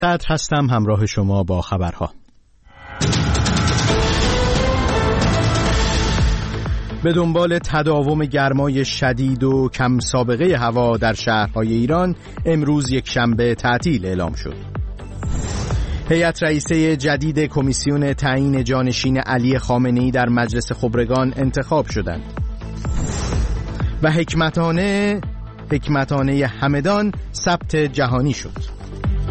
قدر هستم همراه شما با خبرها. به دنبال تداوم گرمای شدید و کم سابقه هوا در شهرهای ایران امروز یک شنبه تعطیل اعلام شد. هیئت رئیسه جدید کمیسیون تعیین جانشین علی خامنه‌ای در مجلس خبرگان انتخاب شدند و حکمتانه همدان ثبت جهانی شد.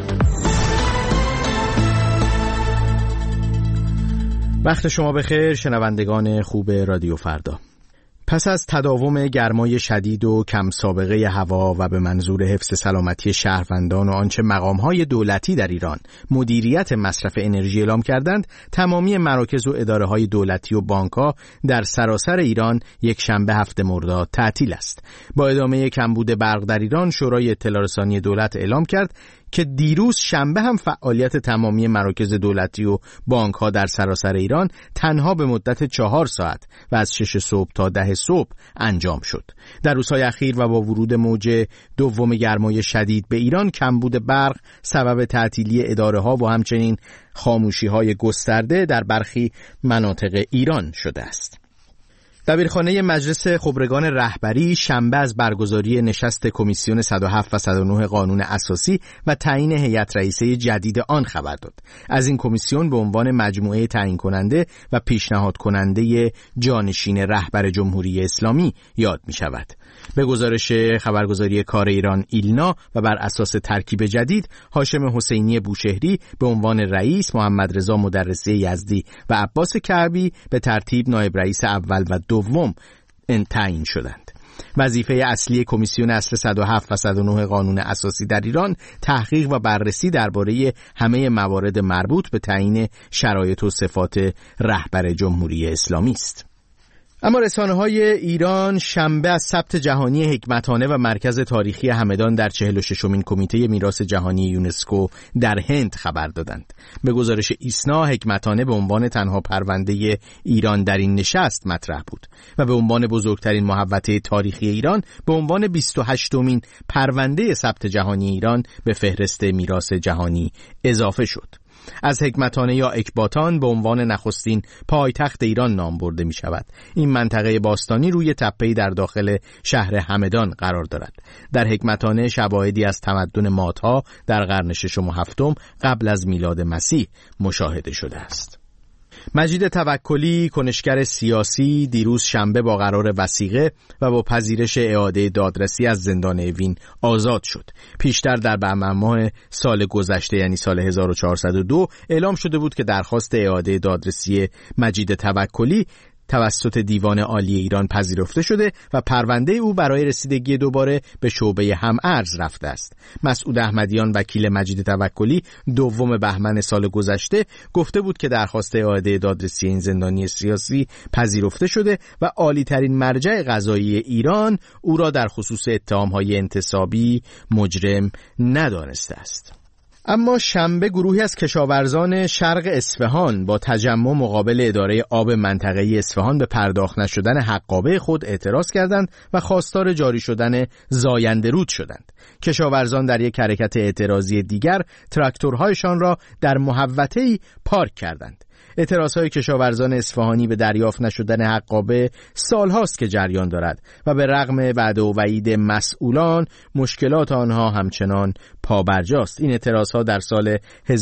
وقت شما بخیر شنوندگان خوب رادیو فردا. پس از تداوم گرمای شدید و کم سابقه هوا و به منظور حفظ سلامتی شهروندان و آنچه مقام‌های دولتی در ایران مدیریت مصرف انرژی اعلام کردند، تمامی مراکز و اداره‌های دولتی و بانک‌ها در سراسر ایران یک شنبه 7 مرداد تعطیل است. با ادامه کمبود برق در ایران، شورای اطلاع رسانی دولت اعلام کرد که دیروز شنبه هم فعالیت تمامی مراکز دولتی و بانک‌ها در سراسر ایران تنها به مدت 4 ساعت و از 6 صبح تا 10 صبح انجام شد. در روزهای اخیر و با ورود موج دوم گرمای شدید به ایران، کمبود برق سبب تعطیلی اداره‌ها و همچنین خاموشی‌های گسترده در برخی مناطق ایران شده است. دبیرخانه مجلس خبرگان رهبری شنبه از برگزاری نشست کمیسیون 107 و 109 قانون اساسی و تعیین هیئت رئیسه جدید آن خبر داد. از این کمیسیون به عنوان مجموعه تعیین کننده و پیشنهاد کننده جانشین رهبر جمهوری اسلامی یاد می شود. به گزارش خبرگزاری کار ایران ایلنا و بر اساس ترکیب جدید، هاشم حسینی بوشهری به عنوان رئیس، محمد رضا مدرسی یزدی و عباس کربی به ترتیب نایب رئیس اول و دوم تعیین شدند. وظیفه اصلی کمیسیون اصل 107 و 109 قانون اساسی در ایران تحقیق و بررسی درباره همه موارد مربوط به تعیین شرایط و صفات رهبر جمهوری اسلامی است. اما رسانه‌های ایران شنبه از ثبت جهانی حکمتانه و مرکز تاریخی همدان در 46مین کمیته میراث جهانی یونسکو در هند خبر دادند. به گزارش ایسنا، حکمتانه به عنوان تنها پرونده ایران در این نشست مطرح بود و به عنوان بزرگترین محوطه تاریخی ایران به عنوان 28مین پرونده ثبت جهانی ایران به فهرست میراث جهانی اضافه شد. از حکمتانه یا اکباتان به عنوان نخستین پایتخت ایران نام برده می شود. این منطقه باستانی روی تپه‌ای در داخل شهر همدان قرار دارد. در حکمتانه شواهدی از تمدن مادها در قرن 6 و 7 قبل از میلاد مسیح مشاهده شده است. مجید توکلی، کنشگر سیاسی، دیروز شنبه با قرار وثیقه و با پذیرش اعاده دادرسی از زندان اوین آزاد شد. پیشتر در بهمن ماه سال گذشته یعنی سال 1402 اعلام شده بود که درخواست اعاده دادرسی مجید توکلی توسط دیوان عالی ایران پذیرفته شده و پرونده او برای رسیدگی دوباره به شعبه هم‌ارز رفته است. مسعود احمدیان، وکیل مجید توکلی، 2 بهمن سال گذشته گفته بود که درخواست اعاده دادرسی این زندانی سیاسی پذیرفته شده و عالی‌ترین مرجع قضایی ایران او را در خصوص اتهام‌های انتصابی مجرم ندانسته است. اما شنبه گروهی از کشاورزان شرق اصفهان با تجمع مقابل اداره آب منطقه‌ای اصفهان به پرداخت نشدن حقابه خود اعتراض کردند و خواستار جاری شدن زاینده رود شدند. کشاورزان در یک حرکت اعتراضی دیگر تراکتورهایشان را در محوطه‌ای پارک کردند. اعتراضهای کشاورزان اصفهانی به دریافت نشدن حقابه سالهاست که جریان دارد و به رغم وعده و وعید مسئولان مشکلات آنها همچنان پابرجاست. این اعتراضها در سال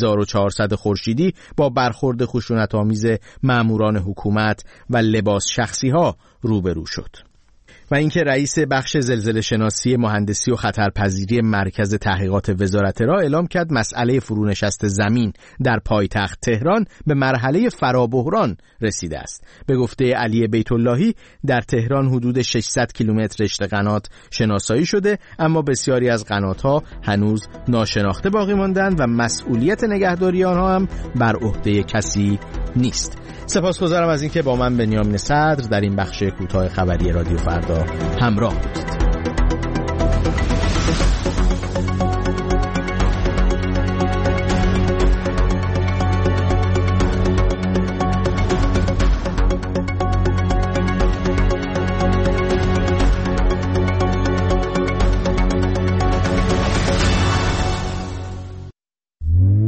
1400 خورشیدی با برخورد خشونت‌آمیز ماموران حکومت و لباس شخصی‌ها روبرو شد. و اینکه رئیس بخش زلزله شناسی، مهندسی و خطرپذیری مرکز تحقیقات وزارت را اعلام کرد مسئله فرونشست زمین در پایتخت تهران به مرحله فرابحران رسیده است. به گفته علی بیت اللهی در تهران حدود 600 کیلومتر رشته قنات شناسایی شده، اما بسیاری از قنات‌ها هنوز ناشناخته باقی ماندند و مسئولیت نگهداری آنها هم بر عهده کسی نیست. سپاسگزارم از اینکه با من بنیامین صدر در این بخش کوتاه خبری رادیو فردا همراه بودید.